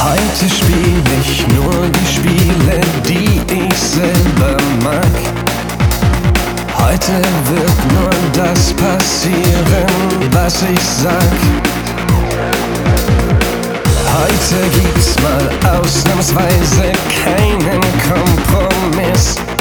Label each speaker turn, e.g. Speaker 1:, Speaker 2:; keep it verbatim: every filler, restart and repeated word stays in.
Speaker 1: Heute spiel ich nur die Spiele, die ich selber mag. Heute wird nur das passieren, was ich sag. Heute gibt's mal ausnahmsweise keinen Kompromiss.